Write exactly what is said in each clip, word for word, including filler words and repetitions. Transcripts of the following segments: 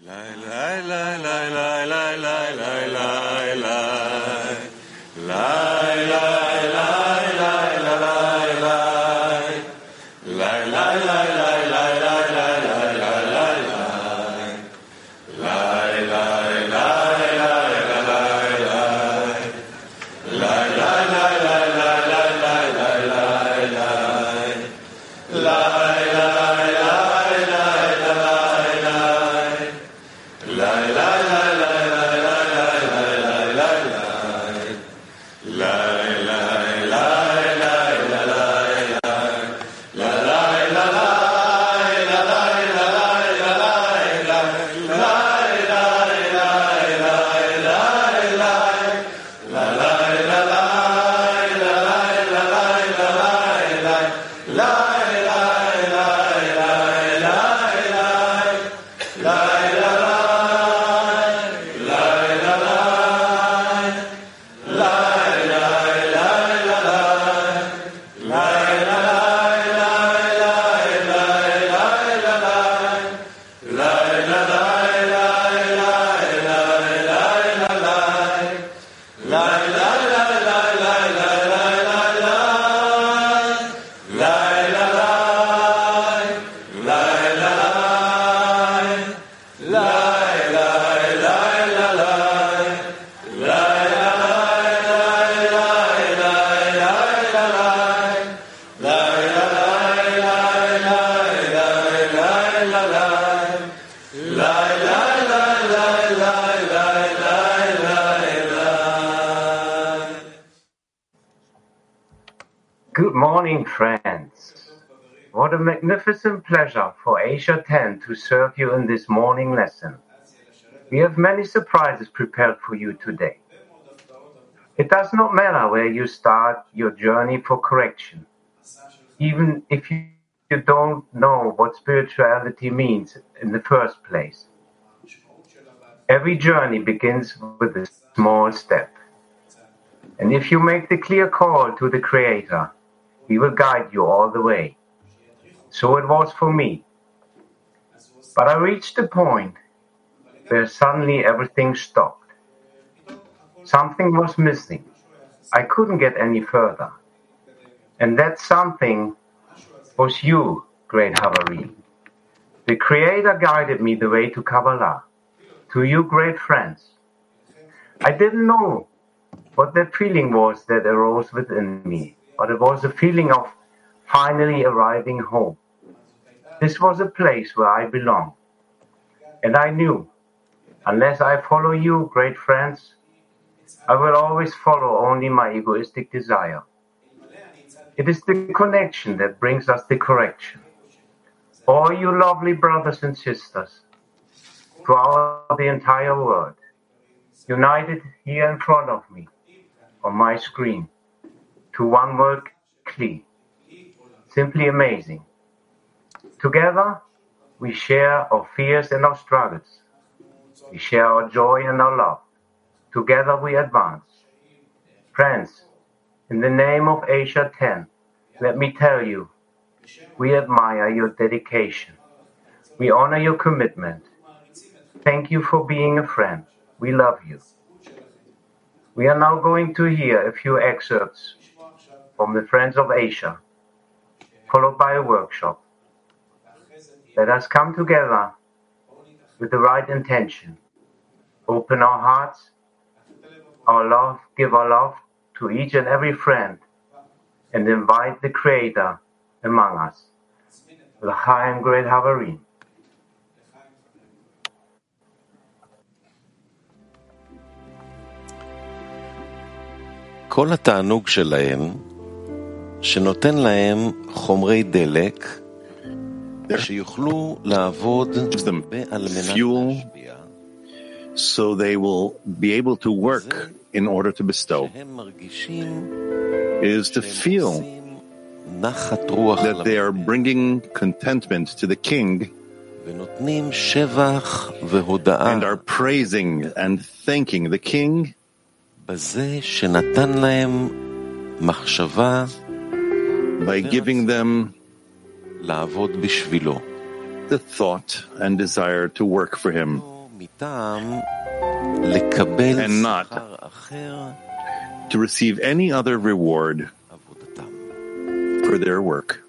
Good morning, friends. What a magnificent pleasure for Asia ten to serve you in this morning lesson. We have many surprises prepared for you today. It does not matter where you start your journey for correction, even if you don't know what spirituality means in the first place. Every journey begins with a small step. And if you make the clear call to the Creator, He will guide you all the way. So it was for me. But I reached a point where suddenly everything stopped. Something was missing. I couldn't get any further. And that something was you, great Havarim. The Creator guided me the way to Kabbalah, to you great friends. I didn't know what that feeling was that arose within me, but it was a feeling of finally arriving home. This was a place where I belong. And I knew, unless I follow you, great friends, I will always follow only my egoistic desire. It is the connection that brings us the correction. All you lovely brothers and sisters throughout the entire world, united here in front of me, on my screen, to one word, Kli. Simply amazing. Together, we share our fears and our struggles. We share our joy and our love. Together we advance. Friends, in the name of Asia ten, let me tell you, we admire your dedication. We honor your commitment. Thank you for being a friend. We love you. We are now going to hear a few excerpts from the Friends of Asia, followed by a workshop. Let us come together with the right intention. Open our hearts, our love, give our love to each and every friend, and invite the Creator among us. L'chaim great Havarim. כל התענוג שלהם, שנותן להם חומרי דלק, שיוכלו לעבוד על מנת להשפיע, so they will be able to work in order to bestow, is to feel that they are bringing contentment to the king and are praising and thanking the king by giving them the thought and desire to work for him. and not to receive any other reward for their work.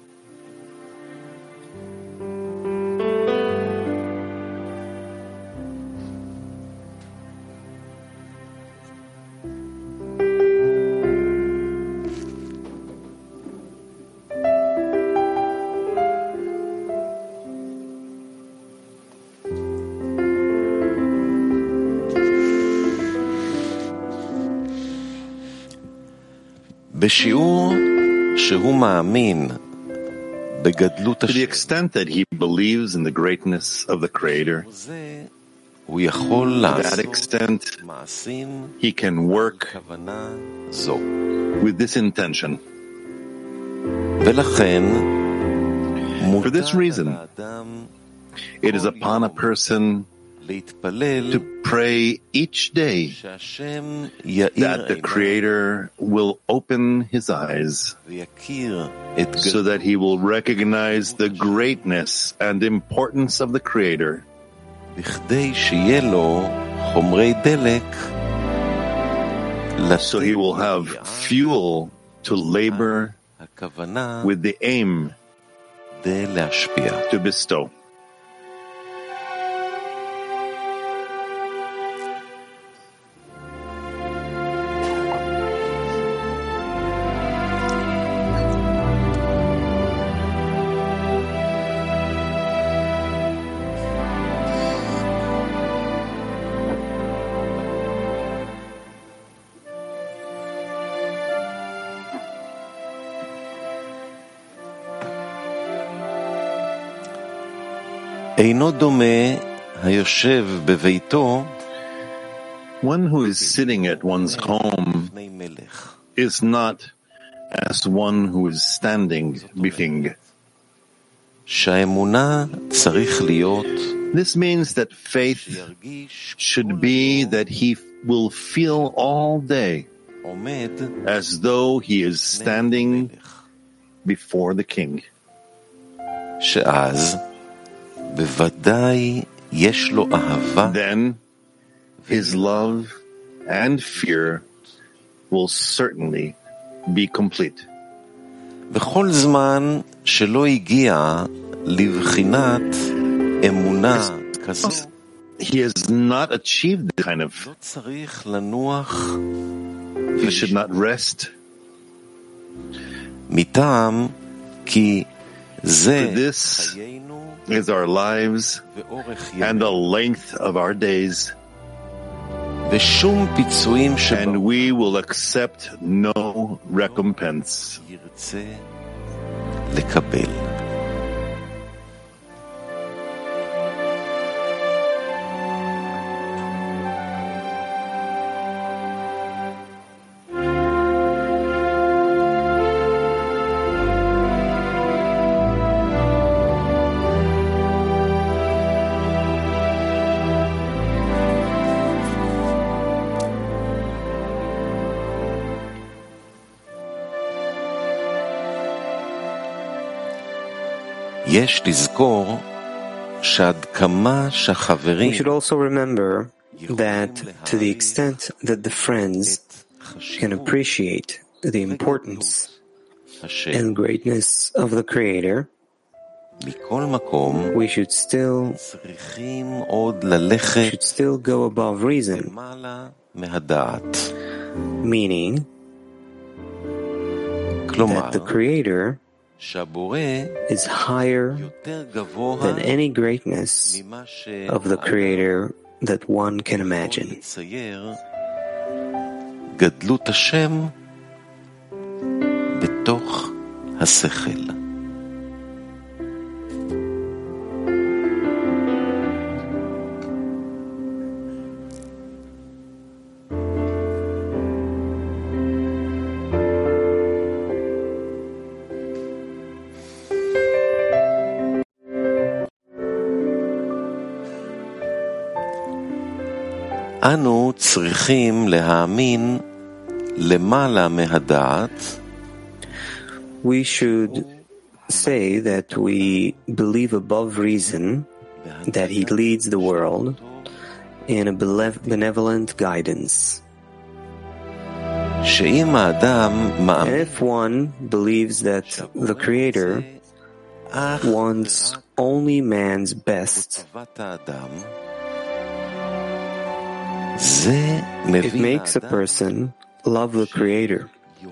בשיעור שהוא מאמין בגדלות To the extent that he believes in the greatness of the Creator, הוא יכול to that לעשות extent מעשים he can work כוונה זו. with this intention. ולכן For this מוטל reason, על האדם it is upon a person להתפלל to pray each day שהשם יאיר that the עיניו Creator will open his eyes ויכיר את so that he will recognize the greatness and importance of the Creator, בכדי שיהיה לו חומרי דלק so he will have fuel to labor הכוונה with the aim כדי להשפיע. to bestow. אינו דומה היושב בביתו One who is sitting at one's home לפני מלך. is not as one who is standing before. שהאמונה צריך להיות This means that faith ירגיש should be that he will feel all day עומד as though he is standing מלך. before the king. שאז בוודאי יש לו אהבה Then his love and fear will certainly be complete. בכל זמן שלא הגיע לבחינת אמונה כזו, He has not achieved the kind of, לא צריך לנוח he should not rest. מטעם כי זה For this חיינו is our lives ואורך and the ימינו, length of our days, ושום פיצויים and שבו we will accept no recompense. ירצה לקבל. יש לזכור שעד כמה שהחברים We should also remember that to the extent that the friends can appreciate the importance and greatness of the Creator, מכל מקום we should still צריכים עוד ללכת should still go above reason, למעלה מהדעת. meaning כלומר, that the Creator שהבורא is higher יותר גבוה than any greatness ממה of the Creator that one can imagine. לצייר גדלות השם בתוך השכל. אנו צריכים להאמין למעלה מהדעת We should say that we believe above reason that He leads the world in a benevolent guidance. And if one believes that the Creator wants only man's best, it makes a person love the Creator.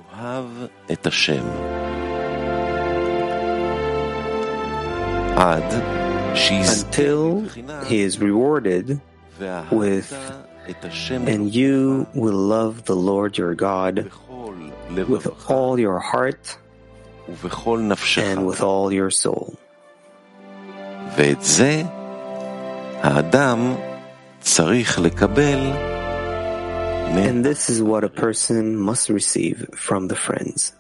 Until he is rewarded with, and you will love the Lord your God with all your heart and with all your soul. And this is what a person must receive from the friends.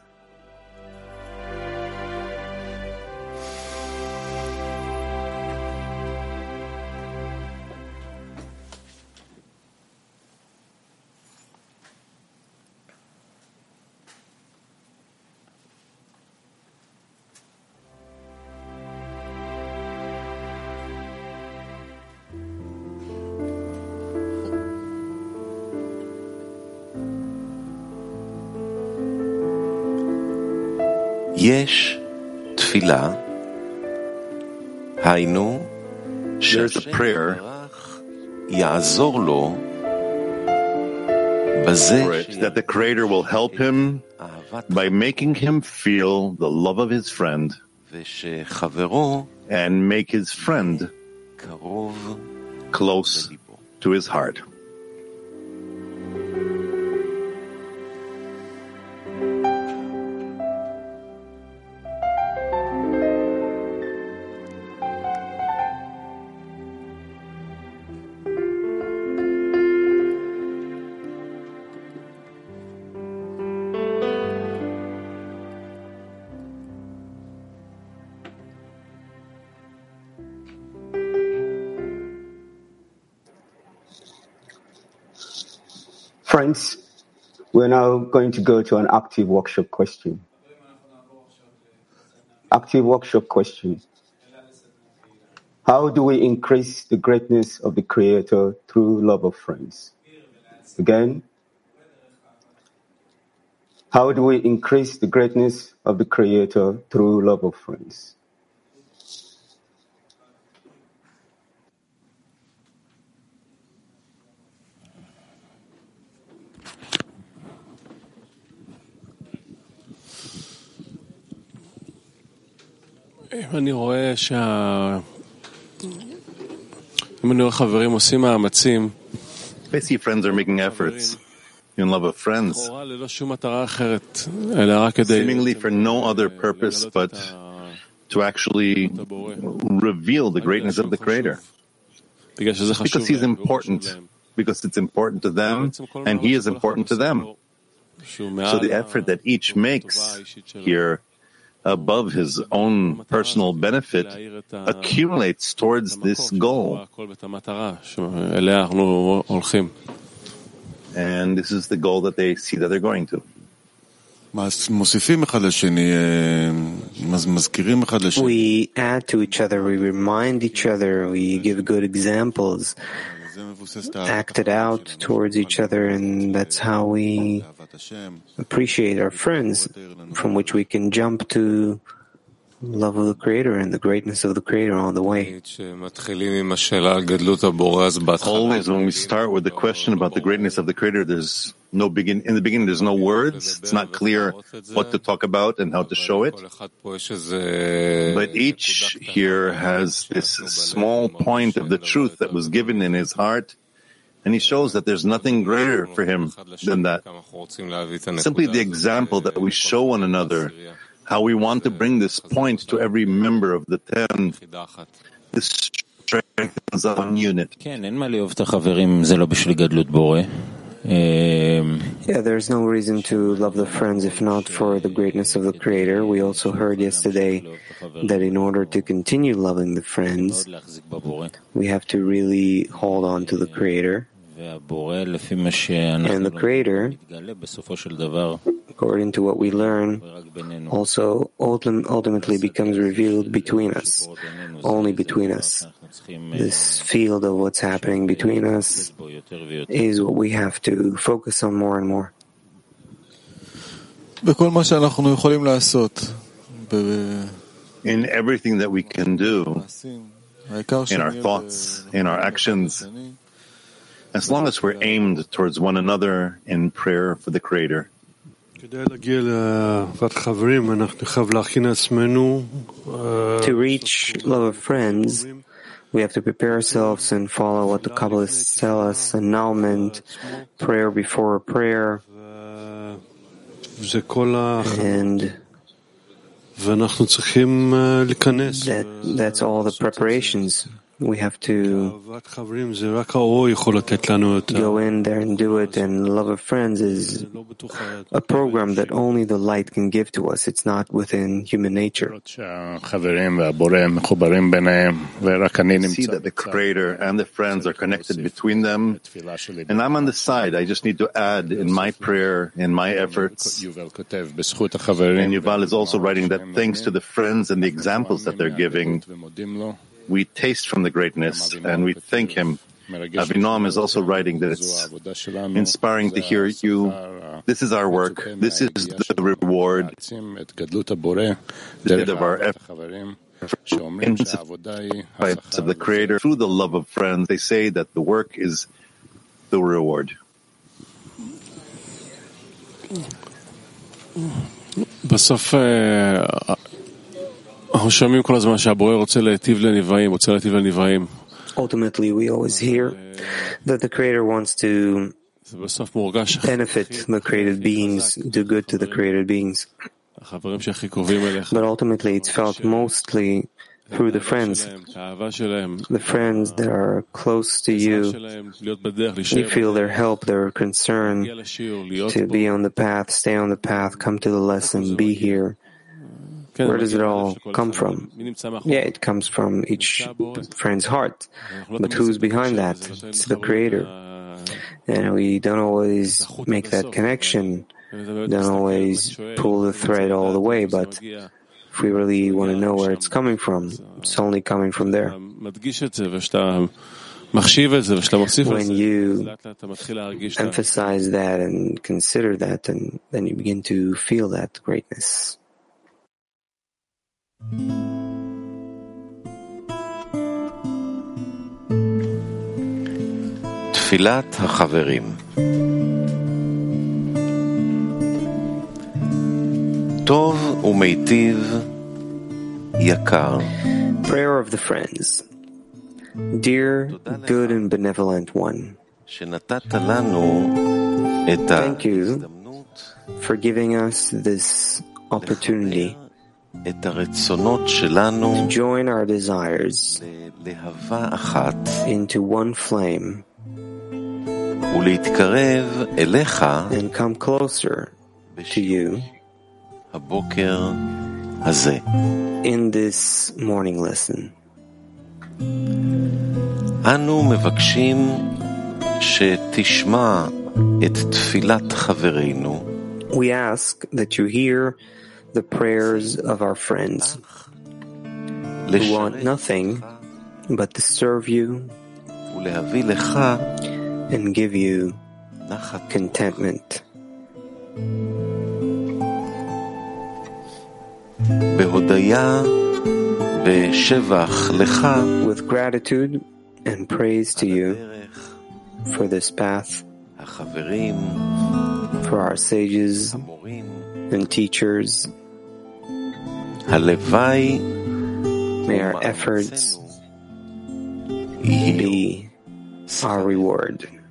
There's a prayer for it, that the Creator will help him by making him feel the love of his friend and make his friend close to his heart. Friends, we're now going to go to an active workshop question. Active workshop question. How do we increase the greatness of the Creator through love of friends? Again, how do we increase the greatness of the Creator through love of friends? אם אני רואה שה... אם אני רואה חברים עושים מאמצים, I see friends are making efforts in love of friends, ללא שום מטרה אחרת, אלא רק כדי... seemingly for no other purpose but to actually reveal the greatness of the Creator. Because He's important, because it's important to them, and He is important to them. So the effort that each makes here above his own personal benefit accumulates towards this goal. And this is the goal that they see that they're going to. We add to each other, we remind each other, we give good examples, act it out towards each other, and that's how we appreciate our friends, from which we can jump to love of the Creator and the greatness of the Creator on the way. Always when we start with the question about the greatness of the Creator, there's no begin. In the beginning, there's no words. It's not clear what to talk about and how to show it. But each here has this small point of the truth that was given in his heart, and he shows that there's nothing greater for him than that. Simply the example that we show one another, how we want to bring this point to every member of the ten, this strengthens our unit. Yeah, there's no reason to love the friends if not for the greatness of the Creator. We also heard yesterday that in order to continue loving the friends, we have to really hold on to the Creator. And the Creator, according to what we learn, also ultimately becomes revealed between us, only between us. this field of what's happening between us is what we have to focus on more and more. In everything that we can do, in our thoughts, in our actions, as long as we're aimed towards one another in prayer for the Creator. To reach love of friends, we have to prepare ourselves and follow what the Kabbalists tell us: annulment, prayer before prayer, and that, that's all the preparations. We have to go in there and do it, and love of friends is a program that only the light can give to us. It's not within human nature. See that the Creator and the friends are connected between them, and I'm on the side. I just need to add in my prayer, in my efforts. And Yuval is also writing that thanks to the friends and the examples that they're giving, we taste from the greatness, and we thank him. Avinoam is also writing that it's inspiring to hear you. This is our work. This is the reward of our efforts of the Creator through the love of friends. They say that the work is the reward. בסוף אנחנו שומעים כל הזמן שהבורא רוצה להיטיב לנבראים, רוצה להיטיב לנבראים. Ultimately, we always hear that the Creator wants to benefit the created beings, do good to the created beings. But ultimately, it's felt mostly through the friends, the friends that are close to you. You feel their help, their concern to be on the path, stay on the path, come to the lesson, be here. Where does it all come from? Yeah, it comes from each friend's heart. But who's behind that? It's the Creator. And we don't always make that connection, don't always pull the thread all the way, but if we really want to know where it's coming from, it's only coming from there. When you emphasize that and consider that, and then you begin to feel that greatness. תפילת החברים. טוב ומיטיב יקר. Prayer of the friends. Dear, good and benevolent one, שנתת לנו את thank you ההזדמנות for giving us this opportunity את הרצונות שלנו to join our desires ללהבה אחת into one flame ולהתקרב אליך and come closer to you הבוקר הזה. in this morning lesson. אנו מבקשים שתשמע את תפילת חברינו. We ask that you hear the prayers of our friends who want nothing but to serve you ולהביא לך and give you נחת contentment. בהודיה ושבח לך With gratitude and praise to you for this path, החברים, for our sages המורים, and teachers. הלוואי May our efforts be our reward.